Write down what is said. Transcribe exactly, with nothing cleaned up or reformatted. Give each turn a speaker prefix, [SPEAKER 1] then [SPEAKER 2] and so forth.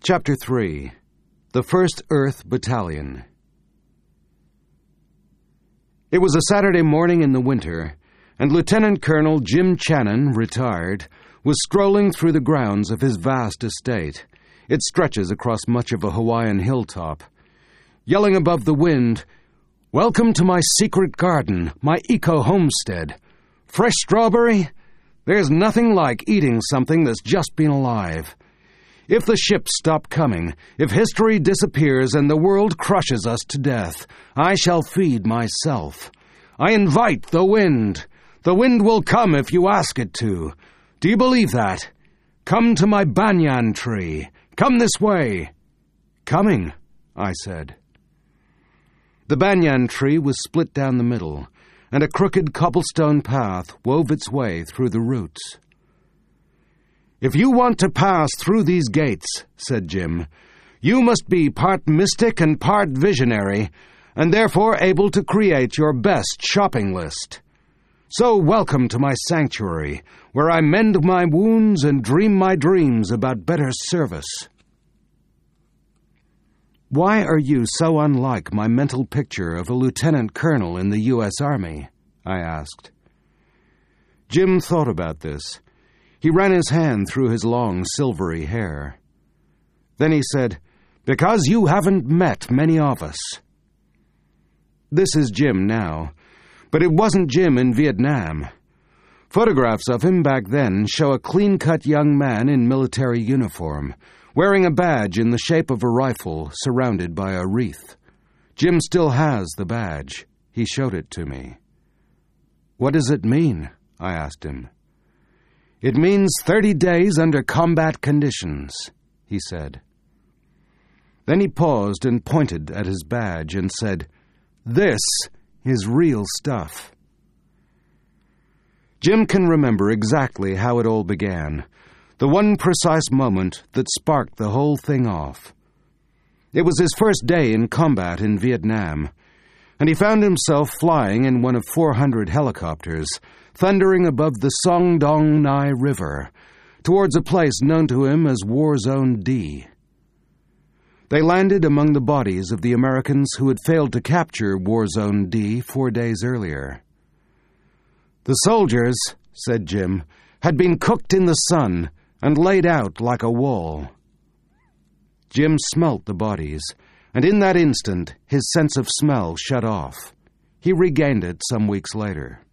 [SPEAKER 1] Chapter three. The First Earth Battalion. It was a Saturday morning in the winter, and Lieutenant Colonel Jim Channon, retired, was strolling through the grounds of his vast estate. It stretches across much of a Hawaiian hilltop, yelling above the wind, "Welcome to my secret garden, my eco-homestead. Fresh strawberry? There's nothing like eating something that's just been alive. If the ships stop coming, if history disappears and the world crushes us to death, I shall feed myself. I invite the wind. The wind will come if you ask it to. Do you believe that? Come to my banyan tree. Come this way." "Coming," I said. The banyan tree was split down the middle, and a crooked cobblestone path wove its way through the roots. "If you want to pass through these gates," said Jim, "you must be part mystic and part visionary, and therefore able to create your best shopping list. So welcome to my sanctuary, where I mend my wounds and dream my dreams about better service." "Why are you so unlike my mental picture of a lieutenant colonel in the U S Army?" I asked. Jim thought about this. He ran his hand through his long, silvery hair. Then he said, "Because you haven't met many of us." This is Jim now, but it wasn't Jim in Vietnam. Photographs of him back then show a clean-cut young man in military uniform, wearing a badge in the shape of a rifle surrounded by a wreath. Jim still has the badge. He showed it to me. "What does it mean?" I asked him. "It means thirty days under combat conditions," he said. Then he paused and pointed at his badge and said, "This is real stuff." Jim can remember exactly how it all began, the one precise moment that sparked the whole thing off. It was his first day in combat in Vietnam, and he found himself flying in one of four hundred helicopters, thundering above the Song Dong Nai River, towards a place known to him as War Zone D. They landed among the bodies of the Americans who had failed to capture War Zone D four days earlier. "The soldiers," said Jim, "had been cooked in the sun and laid out like a wall." Jim smelt the bodies, and in that instant his sense of smell shut off. He regained it some weeks later.